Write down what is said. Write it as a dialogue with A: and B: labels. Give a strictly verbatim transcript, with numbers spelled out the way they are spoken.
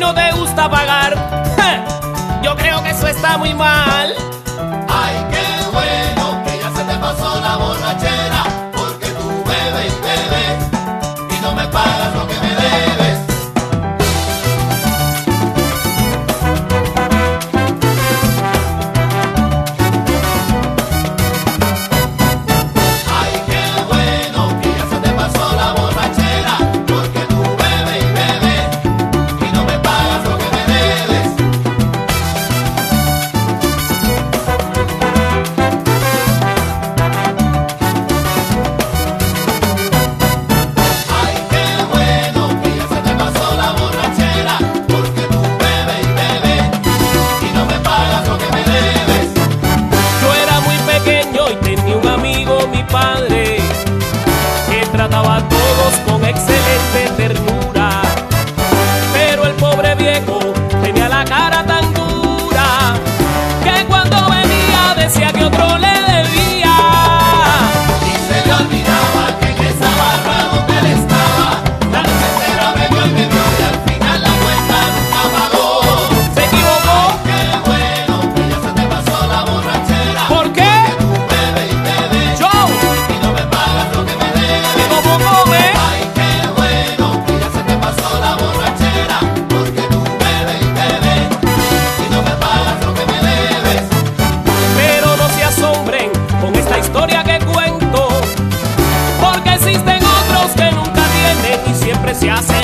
A: no te gusta pagar. ¡Ja! Yo creo que eso está muy mal.
B: Ay, qué bueno que ya se te pasó la borrachera, porque tú bebes y bebes y no me pagas lo que me debes. Ay, qué bueno que ya se te pasó la borrachera, porque tú bebes y bebes y no me pagas lo que me debes. Ay, qué bueno que ya se te pasó la borrachera, porque tú bebes y bebes y no me pagas lo que me debes.
A: Yo era muy pequeño y tenía un amigo, mi padre, que trataba a todos con excelente ternura. Pero el pobre viejo tenía la cara tan dura que cuando venía decía que otro le debía.
B: Y se le olvidaba que en esa barra donde él estaba, la noche entera bebió y bebió y al final la cuenta nunca pagó.
A: Se equivocó.
B: Qué bueno que ya se te pasó la borrachera,
A: ¿Por qué?
B: que tú bebes y bebes
A: Yo,
B: y no me pagas lo que me debes.
A: ¿cómo come?
B: Ay, qué bueno que ya se te pasó la borrachera, porque tú bebes y bebes y no me pagas lo que me debes.
A: Pero no se asombren con esta historia que cuento, porque existen otros que nunca tienen y siempre se hacen